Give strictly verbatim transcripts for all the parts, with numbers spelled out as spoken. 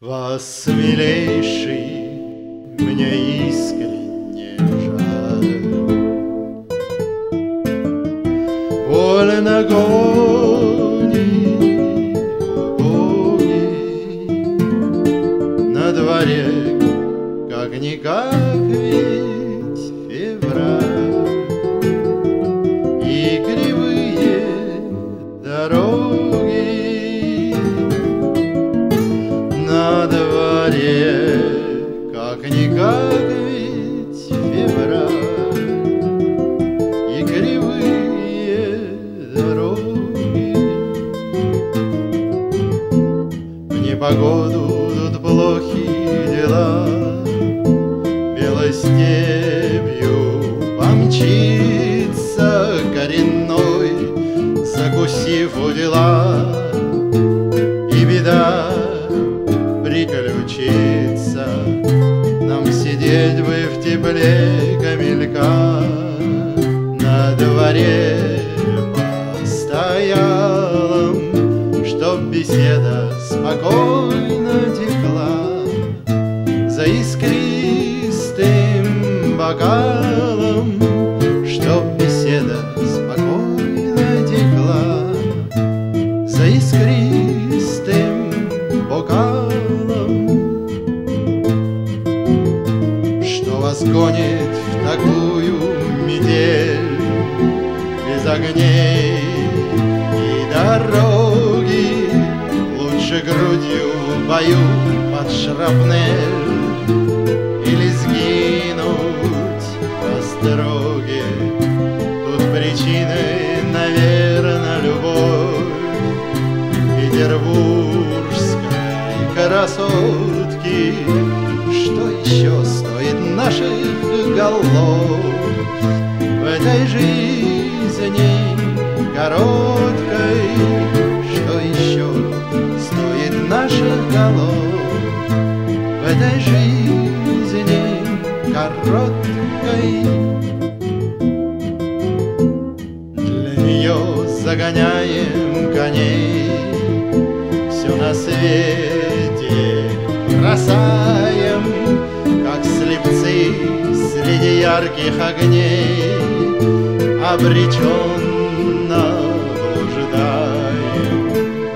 Вас, милейший, мне искренне жаль. Вольно гони, гони на дворе, как-никак ведь февраль, и кривые дороги на дворе, как-никак ведь февраль, и кривые дороги. В непогоду тут плохие дела, белой степью помчится коренной, закусив у дела, и беда приключится. Нам сидеть бы в тепле камелька на дворе постоялом, чтоб беседа спокойно текла за искристым бокалом, чтоб беседа спокойно текла за искристым бокалом. Что вас гонит в такую метель без огней и дороги? Лучше грудью в бою под шрапнель или сгинуть по дороге. Тут причиной, наверное, любовь петербургской красотки. Что еще стоит наших голов в этой жизни короткой? Что еще стоит наших голов в этой жизни короткой? Для нее загоняем коней, все на свете бросаем, как слепцы среди ярких огней, обреченно блуждаем.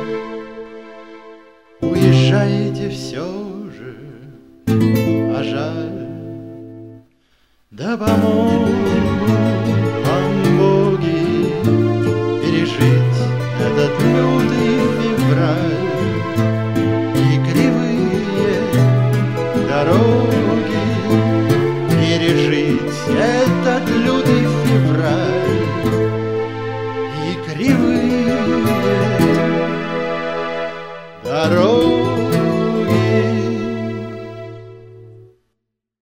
Уезжаете все же, а жаль, да помогут вам боги пережить этот лютый февраль, и кривые дороги пережить этот лютый февраль, и кривые дороги.